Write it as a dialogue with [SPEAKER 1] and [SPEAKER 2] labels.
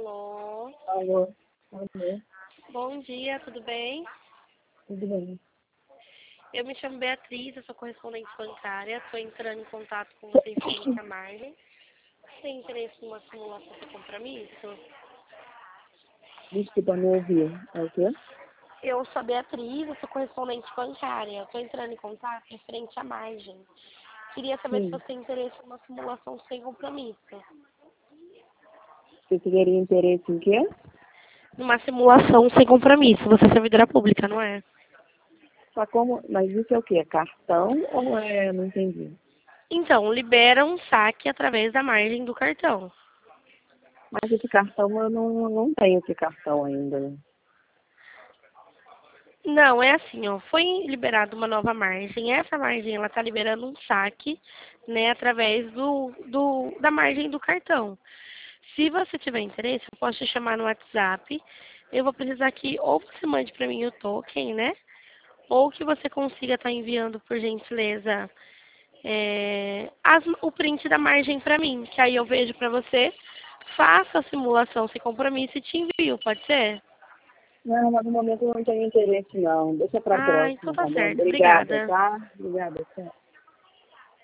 [SPEAKER 1] Alô?
[SPEAKER 2] Alô? Alô?
[SPEAKER 1] Bom dia, tudo bem?
[SPEAKER 2] Tudo bem?
[SPEAKER 1] Eu me chamo Beatriz, eu sou correspondente bancária. Estou entrando em contato com vocês frente à margem. Você tem interesse numa simulação de compromisso?
[SPEAKER 2] Desculpa, não ouvi. É o quê?
[SPEAKER 1] Eu sou a Beatriz, eu sou correspondente bancária. Estou entrando em contato referente à margem. Queria saber se
[SPEAKER 2] Sim.
[SPEAKER 1] você tem interesse numa simulação sem compromisso.
[SPEAKER 2] Você teria interesse em quê?
[SPEAKER 1] Numa simulação sem compromisso. Você é servidora pública, não é?
[SPEAKER 2] Tá como... Mas isso é o quê? Cartão ou é... Não entendi.
[SPEAKER 1] Então, libera um saque através da margem do cartão.
[SPEAKER 2] Mas esse cartão eu não tenho esse cartão ainda.
[SPEAKER 1] Não, é assim, ó, foi liberada uma nova margem. Essa margem, ela tá liberando um saque, né, através da margem do cartão. Se você tiver interesse, eu posso te chamar no WhatsApp. Eu vou precisar que ou você mande para mim o token, né, ou que você consiga estar enviando, por gentileza, o print da margem para mim, que aí eu vejo para você, faço a simulação sem compromisso e te envio, pode ser?
[SPEAKER 2] Não, mas no momento eu não tenho interesse, não. Deixa pra
[SPEAKER 1] Ah, então
[SPEAKER 2] próxima,
[SPEAKER 1] tá
[SPEAKER 2] tá bom?
[SPEAKER 1] certo.
[SPEAKER 2] Obrigada,
[SPEAKER 1] Obrigada.
[SPEAKER 2] tá? Obrigada, tchau.